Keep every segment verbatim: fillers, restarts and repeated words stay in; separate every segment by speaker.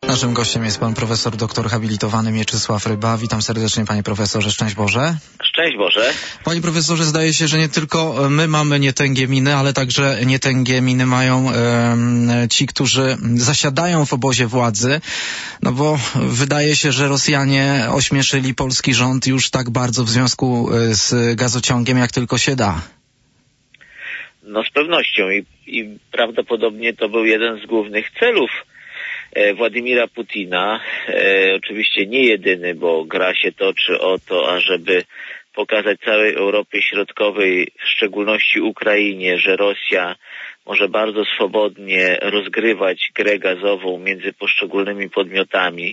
Speaker 1: Naszym gościem jest pan profesor doktor habilitowany Mieczysław Ryba. Witam serdecznie, panie profesorze. Szczęść Boże.
Speaker 2: Szczęść Boże.
Speaker 1: Panie profesorze, zdaje się, że nie tylko my mamy nietęgie miny, ale także nietęgie miny mają e, ci, którzy zasiadają w obozie władzy. No bo wydaje się, że Rosjanie ośmieszyli polski rząd już tak bardzo w związku z gazociągiem, jak tylko się da.
Speaker 2: No z pewnością i, i prawdopodobnie to był jeden z głównych celów Władimira Putina, e, oczywiście nie jedyny, bo gra się toczy o to, ażeby pokazać całej Europie Środkowej, w szczególności Ukrainie, że Rosja może bardzo swobodnie rozgrywać grę gazową między poszczególnymi podmiotami,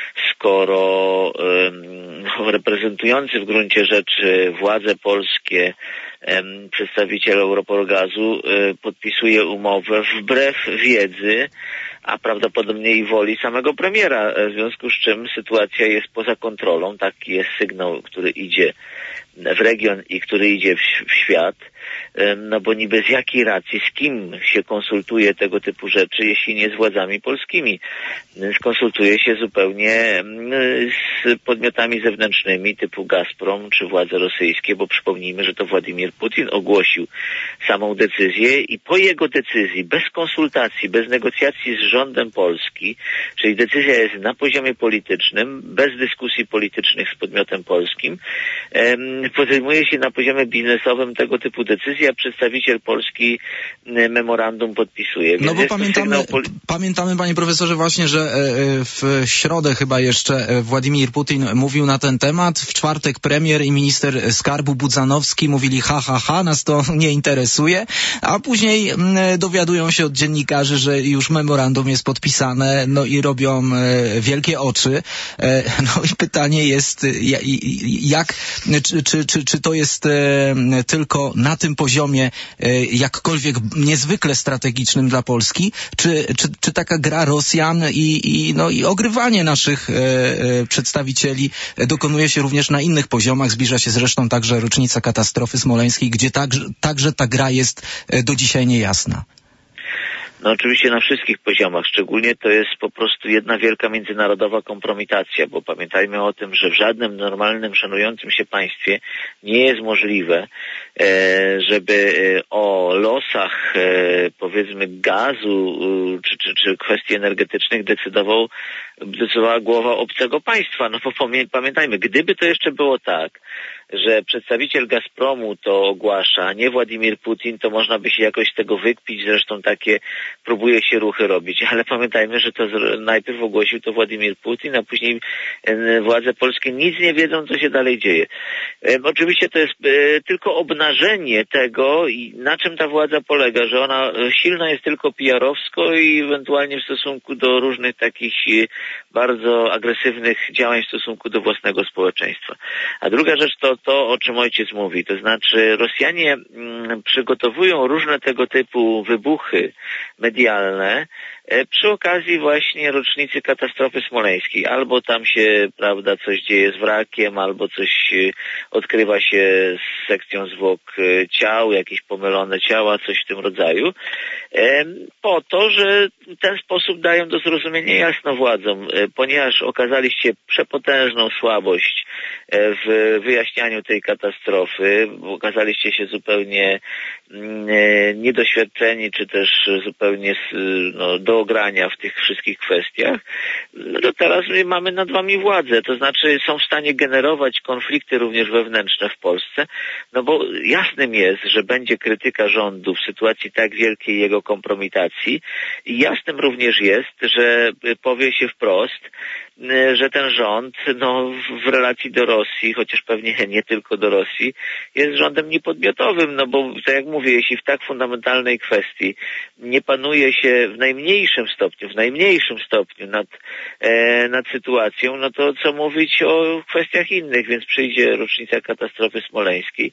Speaker 2: skoro e, reprezentujący w gruncie rzeczy władze polskie e, przedstawiciel Europolgazu e, podpisuje umowę wbrew wiedzy, a prawdopodobnie i woli samego premiera, w związku z czym sytuacja jest poza kontrolą. Taki jest sygnał, który idzie w region i który idzie w, w świat. No bo niby z jakiej racji, z kim się konsultuje tego typu rzeczy, jeśli nie z władzami polskimi. Skonsultuje się zupełnie z podmiotami zewnętrznymi typu Gazprom czy władze rosyjskie, bo przypomnijmy, że to Władimir Putin ogłosił samą decyzję i po jego decyzji, bez konsultacji, bez negocjacji z rządem Polski, czyli decyzja jest na poziomie politycznym, bez dyskusji politycznych z podmiotem polskim, podejmuje się na poziomie biznesowym tego typu decyzja, przedstawiciel Polski memorandum podpisuje. Więc
Speaker 1: no bo pamiętamy, poli- pamiętamy, panie profesorze, właśnie, że w środę chyba jeszcze Władimir Putin mówił na ten temat. W czwartek premier i minister skarbu Budzanowski mówili ha, ha, ha, nas to nie interesuje, a później dowiadują się od dziennikarzy, że już memorandum jest podpisane, no i robią wielkie oczy. No i pytanie jest, jak, czy, czy, czy, czy to jest tylko na tym poziomie jakkolwiek niezwykle strategicznym dla Polski, czy, czy, czy taka gra Rosjan i, i, no, i ogrywanie naszych e, e, przedstawicieli dokonuje się również na innych poziomach. Zbliża się zresztą także rocznica katastrofy smoleńskiej, gdzie także, także ta gra jest do dzisiaj niejasna.
Speaker 2: No oczywiście na wszystkich poziomach, szczególnie to jest po prostu jedna wielka międzynarodowa kompromitacja, bo pamiętajmy o tym, że w żadnym normalnym, szanującym się państwie nie jest możliwe, żeby o losach, powiedzmy, gazu czy, czy, czy kwestii energetycznych decydował, decydowała głowa obcego państwa. No bo pamiętajmy, gdyby to jeszcze było tak, że przedstawiciel Gazpromu to ogłasza, nie Władimir Putin, to można by się jakoś z tego wykpić, zresztą takie próbuje się ruchy robić, ale pamiętajmy, że to z, najpierw ogłosił to Władimir Putin, a później e, władze polskie nic nie wiedzą, co się dalej dzieje. E, oczywiście to jest e, tylko obnażenie tego, i na czym ta władza polega, że ona silna jest tylko P R owsko i ewentualnie w stosunku do różnych takich e, bardzo agresywnych działań w stosunku do własnego społeczeństwa. A druga rzecz to to, o czym ojciec mówi, to znaczy Rosjanie mm, przygotowują różne tego typu wybuchy medialne e, przy okazji właśnie rocznicy katastrofy smoleńskiej. Albo tam się, prawda, coś dzieje z wrakiem, albo coś e, odkrywa się z sekcją zwłok e, ciał, jakieś pomylone ciała, coś w tym rodzaju, e, po to, że w ten sposób dają do zrozumienia jasno władzom, e, ponieważ okazaliście przepotężną słabość e, w wyjaśnianiu tej katastrofy, okazaliście się zupełnie e, niedoświadczeni, czy też zupełnie no, do ogrania w tych wszystkich kwestiach, no to teraz mamy nad wami władzę, to znaczy są w stanie generować konflikty również wewnętrzne w Polsce, no bo jasnym jest, że będzie krytyka rządu w sytuacji tak wielkiej jego kompromitacji i jasnym również jest, że powie się wprost, że ten rząd no, w relacji do Rosji, chociaż pewnie nie tylko do Rosji, jest rządem niepodmiotowym, no bo tak jak mówię, jeśli w tak fundamentalnej kwestii nie panuje się w najmniejszym stopniu, w najmniejszym stopniu nad, e, nad sytuacją, no to co mówić o kwestiach innych, więc przyjdzie rocznica katastrofy smoleńskiej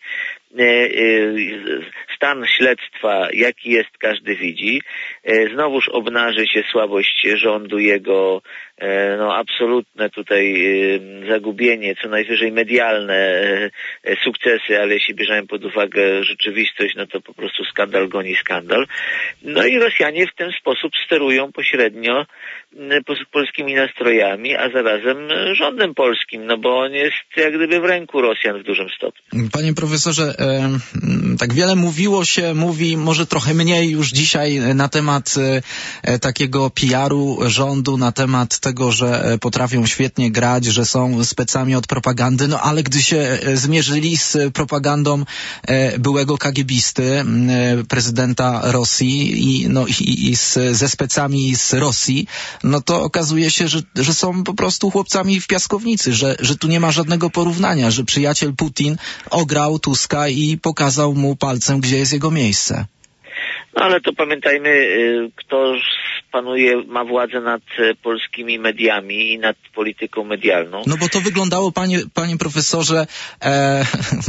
Speaker 2: stan śledztwa, jaki jest, każdy widzi. Znowuż obnaży się słabość rządu, jego no absolutne tutaj zagubienie, co najwyżej medialne sukcesy, ale jeśli bierzemy pod uwagę rzeczywistość, no to po prostu skandal goni skandal. No i Rosjanie w ten sposób sterują pośrednio polskimi nastrojami, a zarazem rządem polskim, no bo on jest jak gdyby w ręku Rosjan w dużym stopniu.
Speaker 1: Panie profesorze, e, tak wiele mówiło się, mówi może trochę mniej już dzisiaj na temat e, takiego P R-u rządu, na temat tego, że potrafią świetnie grać, że są specami od propagandy, no ale gdy się zmierzyli z propagandą e, byłego kagibisty, e, prezydenta Rosji i, no, i, i z, ze specami z Rosji, no to okazuje się, że, że są po prostu chłopcami w piaskownicy, że, że tu nie ma żadnego porównania, że przyjaciel Putin ograł Tuska i pokazał mu palcem, gdzie jest jego miejsce.
Speaker 2: No ale to pamiętajmy, kto panuje, ma władzę nad polskimi mediami i nad polityką medialną.
Speaker 1: No bo to wyglądało, panie, panie profesorze, e,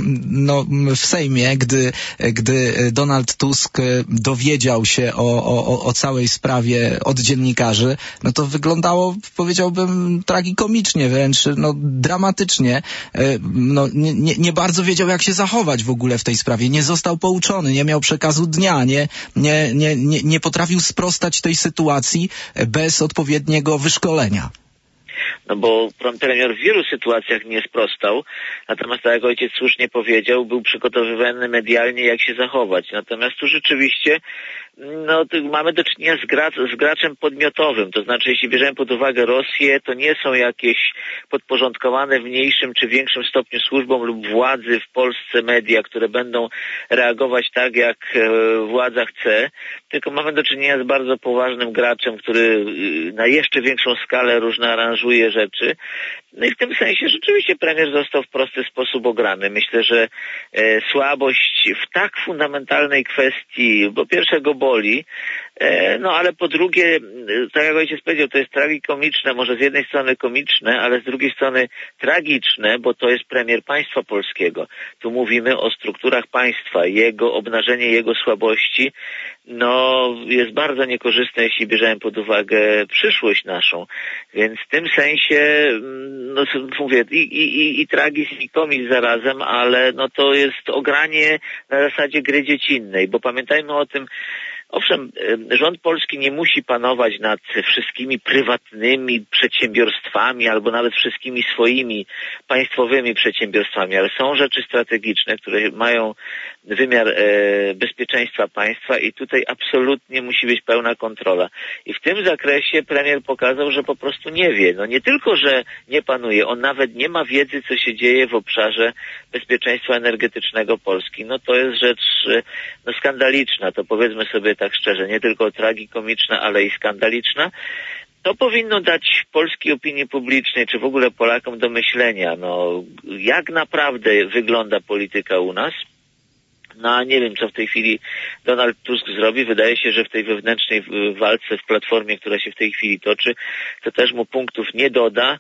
Speaker 1: no w Sejmie, gdy, gdy Donald Tusk dowiedział się o, o, o całej sprawie od dziennikarzy, no to wyglądało, powiedziałbym, tragikomicznie, wręcz no, dramatycznie. E, no, nie, nie, nie bardzo wiedział, jak się zachować w ogóle w tej sprawie. Nie został pouczony, nie miał przekazu dnia, nie, nie, nie, nie, nie potrafił sprostać tej sytuacji bez odpowiedniego wyszkolenia.
Speaker 2: No bo premier w wielu sytuacjach nie sprostał, natomiast tak jak ojciec słusznie powiedział, był przygotowywany medialnie, jak się zachować. Natomiast tu rzeczywiście no, mamy do czynienia z, gracz, z graczem podmiotowym, to znaczy jeśli bierzemy pod uwagę Rosję, to nie są jakieś podporządkowane w mniejszym czy większym stopniu służbom lub władzy w Polsce media, które będą reagować tak, jak władza chce, tylko mamy do czynienia z bardzo poważnym graczem, który na jeszcze większą skalę różne aranżuje rzeczy. No i w tym sensie rzeczywiście premier został w prosty sposób ograny. Myślę, że e, słabość w tak fundamentalnej kwestii, bo pierwsze go boli, e, no ale po drugie, tak jak ojciec powiedział, to jest tragikomiczne, może z jednej strony komiczne, ale z drugiej strony tragiczne, bo to jest premier państwa polskiego. Tu mówimy o strukturach państwa, jego obnażenie jego słabości, no jest bardzo niekorzystne, jeśli bierzemy pod uwagę przyszłość naszą. Więc w tym sensie, no mówię, i, i, i tragizm, i komizm zarazem, ale no to jest ogranie na zasadzie gry dziecinnej, bo pamiętajmy o tym, owszem, rząd polski nie musi panować nad wszystkimi prywatnymi przedsiębiorstwami albo nawet wszystkimi swoimi państwowymi przedsiębiorstwami, ale są rzeczy strategiczne, które mają wymiar e, bezpieczeństwa państwa i tutaj absolutnie musi być pełna kontrola. I w tym zakresie premier pokazał, że po prostu nie wie. No nie tylko, że nie panuje, on nawet nie ma wiedzy, co się dzieje w obszarze bezpieczeństwa energetycznego Polski. No to jest rzecz no, skandaliczna, to powiedzmy sobie tak szczerze, nie tylko tragikomiczna, ale i skandaliczna. To powinno dać polskiej opinii publicznej, czy w ogóle Polakom do myślenia, no jak naprawdę wygląda polityka u nas. No a nie wiem, co w tej chwili Donald Tusk zrobi. Wydaje się, że w tej wewnętrznej walce w Platformie, która się w tej chwili toczy, to też mu punktów nie doda.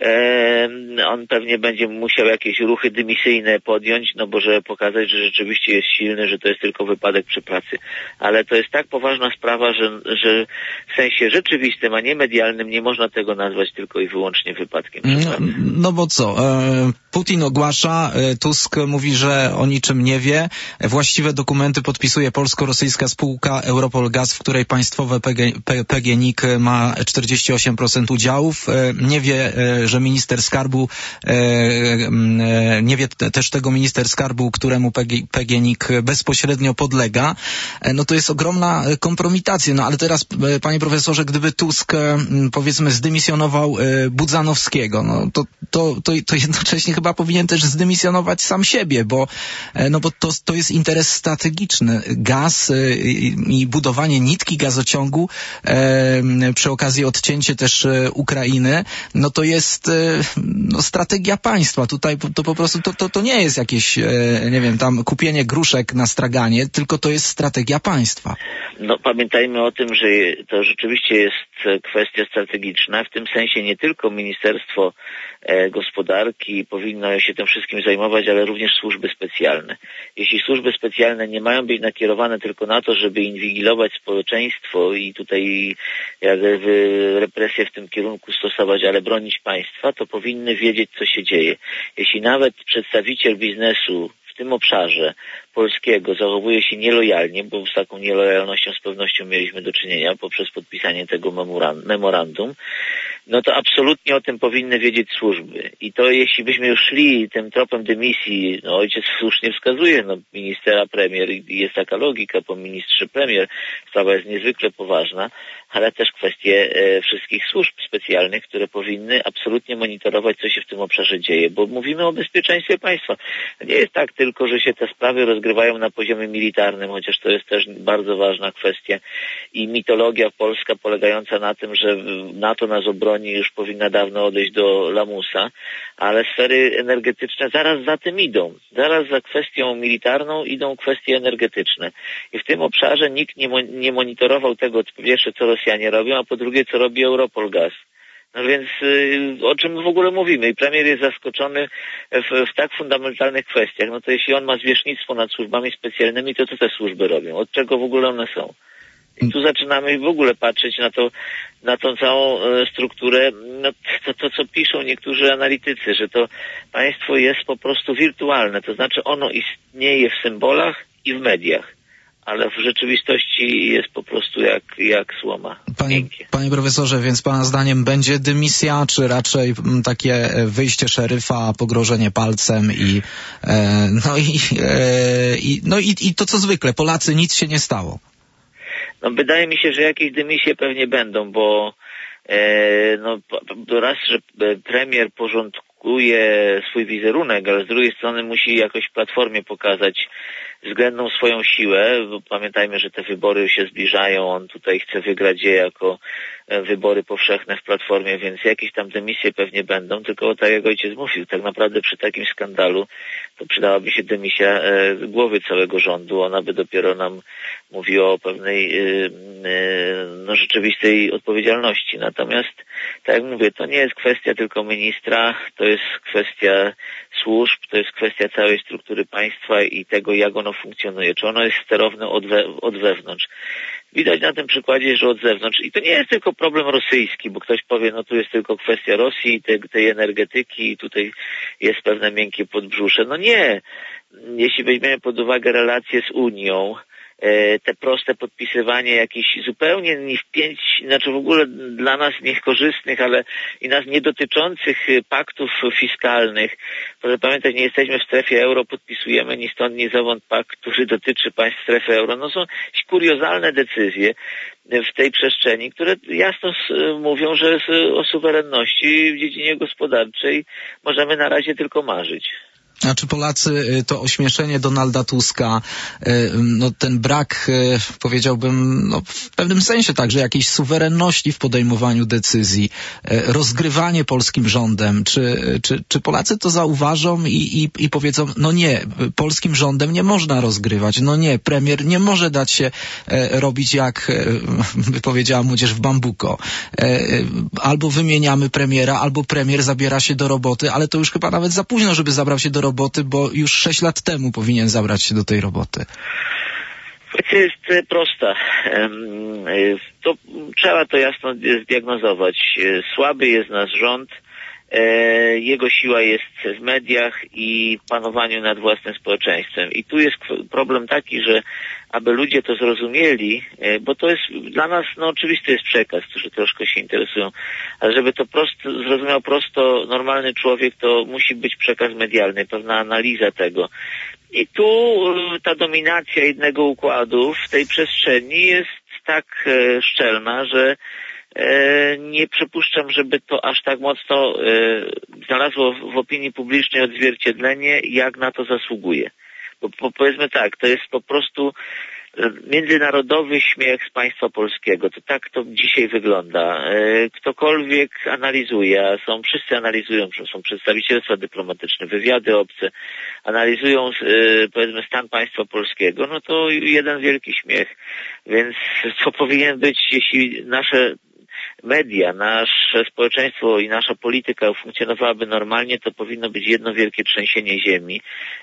Speaker 2: Eee, on pewnie będzie musiał jakieś ruchy dymisyjne podjąć, no bo żeby pokazać, że rzeczywiście jest silny, że to jest tylko wypadek przy pracy. Ale to jest tak poważna sprawa, że, że w sensie rzeczywistym, a nie medialnym nie można tego nazwać tylko i wyłącznie wypadkiem przy pracy.
Speaker 1: No, no bo co? E, Putin ogłasza, e, Tusk mówi, że o niczym nie wie. Właściwe dokumenty podpisuje polsko-rosyjska spółka Europol Gaz, w której państwowe P G N I K ma czterdzieści osiem procent udziałów. Nie wie, że minister skarbu, nie wie też tego minister skarbu, któremu P G N I K bezpośrednio podlega. No to jest ogromna kompromitacja. No ale teraz, panie profesorze, gdyby Tusk, powiedzmy, zdymisjonował Budzanowskiego, no to, to, to, to jednocześnie chyba powinien też zdymisjonować sam siebie, bo, no bo to, to jest interes strategiczny. Gaz y, i budowanie nitki gazociągu, y, przy okazji odcięcie też y, Ukrainy, no to jest y, no, strategia państwa. Tutaj to po prostu to, to, to nie jest jakieś, y, nie wiem, tam kupienie gruszek na straganie, tylko to jest strategia państwa.
Speaker 2: No pamiętajmy o tym, że to rzeczywiście jest kwestia strategiczna. W tym sensie nie tylko Ministerstwo e, Gospodarki powinno powinno się tym wszystkim zajmować, ale również służby specjalne. Jeśli służby specjalne nie mają być nakierowane tylko na to, żeby inwigilować społeczeństwo i tutaj jakby represje w tym kierunku stosować, ale bronić państwa, to powinny wiedzieć, co się dzieje. Jeśli nawet przedstawiciel biznesu w tym obszarze polskiego zachowuje się nielojalnie, bo z taką nielojalnością z pewnością mieliśmy do czynienia poprzez podpisanie tego memorandum, no to absolutnie o tym powinny wiedzieć służby. I to jeśli byśmy już szli tym tropem dymisji, no ojciec słusznie wskazuje, no ministera premier i jest taka logika po ministrze premier, sprawa jest niezwykle poważna, ale też kwestie e, wszystkich służb specjalnych, które powinny absolutnie monitorować, co się w tym obszarze dzieje, bo mówimy o bezpieczeństwie państwa. Nie jest tak tylko, że się te sprawy rozgrywają na poziomie militarnym, chociaż to jest też bardzo ważna kwestia i mitologia polska polegająca na tym, że NATO nas obroni, już powinna dawno odejść do lamusa, ale sfery energetyczne zaraz za tym idą. Zaraz za kwestią militarną idą kwestie energetyczne. I w tym obszarze nikt nie, mo- nie monitorował tego, po pierwsze, co Rosjanie robią, a po drugie, co robi Europol Gaz. No więc y, o czym w ogóle mówimy? I premier jest zaskoczony w, w tak fundamentalnych kwestiach. No to jeśli on ma zwierzchnictwo nad służbami specjalnymi, to co te służby robią? Od czego w ogóle one są? I tu zaczynamy w ogóle patrzeć na to, na tą całą e, strukturę, no to, to co piszą niektórzy analitycy, że to państwo jest po prostu wirtualne, to znaczy ono istnieje w symbolach i w mediach, ale w rzeczywistości jest po prostu jak, jak słoma.
Speaker 1: Panie, panie profesorze, więc pana zdaniem będzie dymisja, czy raczej takie wyjście szeryfa, pogrożenie palcem i e, no, i, e, i, no i, i to co zwykle, Polacy, nic się nie stało?
Speaker 2: No wydaje mi się, że jakieś dymisje pewnie będą, bo e, no raz, że premier porządkuje swój wizerunek, ale z drugiej strony musi jakoś Platformie pokazać względną swoją siłę, bo pamiętajmy, że te wybory się zbliżają, on tutaj chce wygrać je jako wybory powszechne w Platformie, więc jakieś tam dymisje pewnie będą, tylko tak jak ojciec mówił, tak naprawdę przy takim skandalu to przydałaby się dymisja e, głowy całego rządu, ona by dopiero nam mówiła o pewnej e, e, no, rzeczywistej odpowiedzialności. Natomiast, tak jak mówię, to nie jest kwestia tylko ministra, to jest kwestia służb, to jest kwestia całej struktury państwa i tego, jak ono funkcjonuje, czy ono jest sterowne od, we, od wewnątrz. Widać na tym przykładzie, że od zewnątrz, i to nie jest tylko problem rosyjski, bo ktoś powie, no tu jest tylko kwestia Rosji, tej, tej energetyki i tutaj jest pewne miękkie podbrzusze. No nie. Jeśli weźmiemy pod uwagę relacje z Unią, te proste podpisywanie jakichś zupełnie nie w pięć, znaczy w ogóle dla nas niekorzystnych, ale i nas nie dotyczących paktów fiskalnych. Proszę pamiętać, nie jesteśmy w strefie euro, podpisujemy ni stąd, ni zowąd pakt, który dotyczy państw strefy euro. No są kuriozalne decyzje w tej przestrzeni, które jasno mówią, że o suwerenności w dziedzinie gospodarczej możemy na razie tylko marzyć.
Speaker 1: A czy Polacy, to ośmieszenie Donalda Tuska, no ten brak, powiedziałbym, no w pewnym sensie także jakiejś suwerenności w podejmowaniu decyzji, rozgrywanie polskim rządem, czy, czy, czy Polacy to zauważą i, i, i powiedzą, no nie, polskim rządem nie można rozgrywać, no nie, premier nie może dać się robić jak by powiedziała młodzież w bambuko. Albo wymieniamy premiera, albo premier zabiera się do roboty, ale to już chyba nawet za późno, żeby zabrał się do roboty, bo już sześć lat temu powinien zabrać się do tej roboty.
Speaker 2: Kwestia jest prosta. To, trzeba to jasno zdiagnozować. Słaby jest nasz rząd, jego siła jest w mediach i panowaniu nad własnym społeczeństwem. I tu jest problem taki, że aby ludzie to zrozumieli, bo to jest dla nas, no oczywisty jest przekaz, którzy troszkę się interesują, ale żeby to prosto, zrozumiał prosto normalny człowiek, to musi być przekaz medialny, pewna analiza tego. I tu ta dominacja jednego układu w tej przestrzeni jest tak szczelna, że nie przypuszczam, żeby to aż tak mocno znalazło w opinii publicznej odzwierciedlenie, jak na to zasługuje. Bo, bo powiedzmy tak, to jest po prostu międzynarodowy śmiech z państwa polskiego. To tak to dzisiaj wygląda. Ktokolwiek analizuje, a są, wszyscy analizują, są przedstawicielstwa dyplomatyczne, wywiady obce, analizują powiedzmy stan państwa polskiego, no to jeden wielki śmiech. Więc to powinien być, jeśli nasze media, nasze społeczeństwo i nasza polityka funkcjonowałaby normalnie, to powinno być jedno wielkie trzęsienie ziemi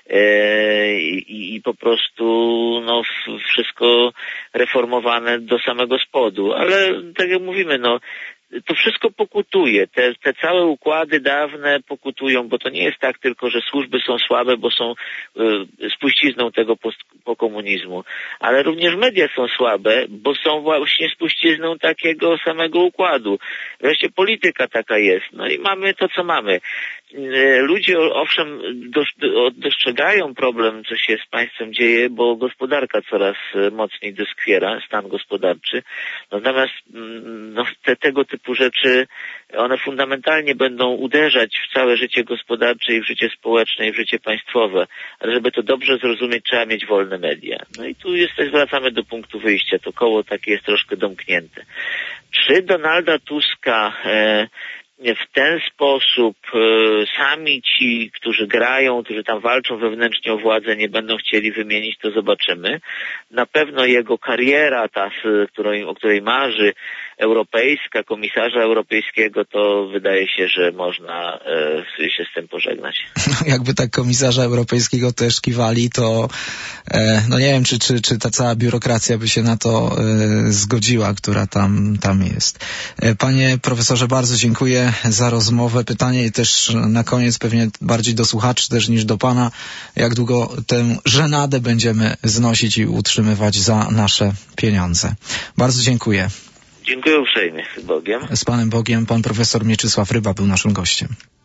Speaker 2: i, i po prostu no, wszystko reformowane do samego spodu. Ale tak jak mówimy, no to wszystko pokutuje. Te, te całe układy dawne pokutują, bo to nie jest tak tylko, że służby są słabe, bo są y, spuścizną tego pokomunizmu, ale również media są słabe, bo są właśnie spuścizną takiego samego układu. Wreszcie polityka taka jest. No i mamy to, co mamy. Ludzie owszem dostrzegają problem, co się z państwem dzieje, bo gospodarka coraz mocniej doskwiera, stan gospodarczy. Natomiast no, te, tego typu rzeczy, one fundamentalnie będą uderzać w całe życie gospodarcze i w życie społeczne i w życie państwowe. Ale żeby to dobrze zrozumieć, trzeba mieć wolne media. No i tu jest, wracamy do punktu wyjścia. To koło takie jest troszkę domknięte. Czy Donalda Tuska e, w ten sposób e, sami ci, którzy grają, którzy tam walczą wewnętrznie o władzę, nie będą chcieli wymienić, to zobaczymy. Na pewno jego kariera, ta, której, o której marzy, europejska, komisarza europejskiego, to wydaje się, że można e, się z tym pożegnać.
Speaker 1: No, jakby tak komisarza europejskiego też kiwali, to e, no nie wiem, czy, czy, czy ta cała biurokracja by się na to e, zgodziła, która tam, tam jest. E, panie profesorze, bardzo dziękuję za rozmowę. Pytanie też na koniec, pewnie bardziej do słuchaczy też niż do pana. Jak długo tę żenadę będziemy znosić i utrzymywać za nasze pieniądze? Bardzo dziękuję.
Speaker 2: Dziękuję uprzejmie. Z Bogiem.
Speaker 1: Z Panem Bogiem. Pan profesor Mieczysław Ryba był naszym gościem.